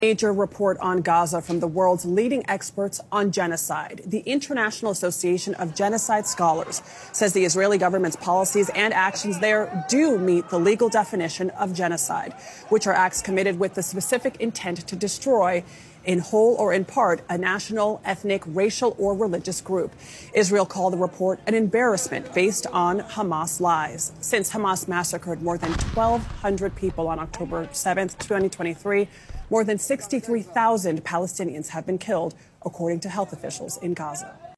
Major report on Gaza from the world's leading experts on genocide. The International Association of Genocide Scholars says the Israeli government's policies and actions there do meet the legal definition of genocide, which are acts committed with the specific intent to destroy, in whole or in part, a national, ethnic, racial, or religious group. Israel called the report an embarrassment based on Hamas lies. Since Hamas massacred more than 1,200 people on October 7th, 2023, more than 63,000 Palestinians have been killed, according to health officials in Gaza.